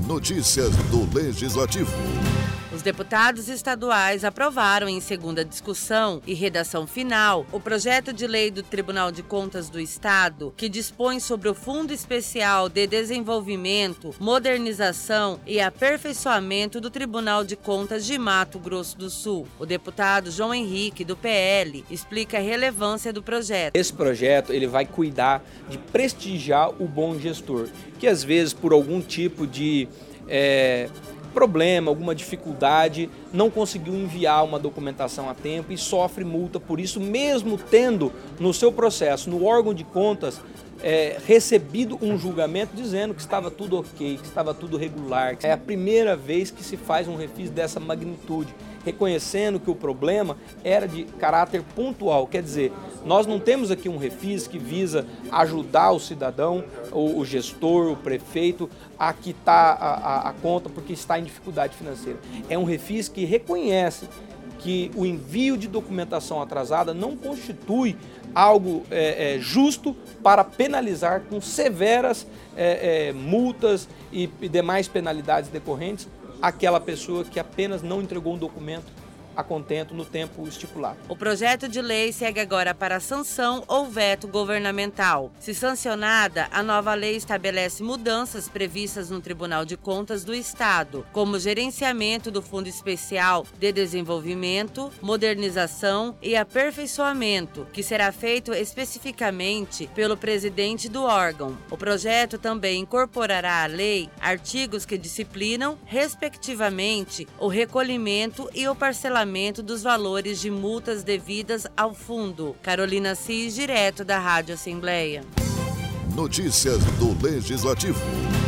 Notícias do Legislativo. Os deputados estaduais aprovaram em segunda discussão e redação final o projeto de lei do Tribunal de Contas do Estado, que dispõe sobre o Fundo Especial de Desenvolvimento, Modernização e Aperfeiçoamento do Tribunal de Contas de Mato Grosso do Sul. O deputado João Henrique, do PL, explica a relevância do projeto. Esse projeto ele vai cuidar de prestigiar o bom gestor, que às vezes por algum tipo de problema, alguma dificuldade, não conseguiu enviar uma documentação a tempo e sofre multa por isso, mesmo tendo no seu processo, no órgão de contas, recebido um julgamento dizendo que estava tudo ok, que estava tudo regular. É a primeira vez que se faz um refis dessa magnitude, reconhecendo que o problema era de caráter pontual. Quer dizer, nós não temos aqui um refis que visa ajudar o cidadão, o gestor, o prefeito a quitar a conta porque está em dificuldade financeira. É um refis que reconhece que o envio de documentação atrasada não constitui algo justo para penalizar com severas multas e demais penalidades decorrentes aquela pessoa que apenas não entregou um documento a contento no tempo estipulado. O projeto de lei segue agora para sanção ou veto governamental. Se sancionada, a nova lei estabelece mudanças previstas no Tribunal de Contas do Estado, como gerenciamento do Fundo Especial de Desenvolvimento, Modernização e Aperfeiçoamento, que será feito especificamente pelo presidente do órgão. O projeto também incorporará à lei artigos que disciplinam, respectivamente, o recolhimento e o parcelamento dos valores de multas devidas ao fundo. Carolina Assis, direto da Rádio Assembleia. Notícias do Legislativo.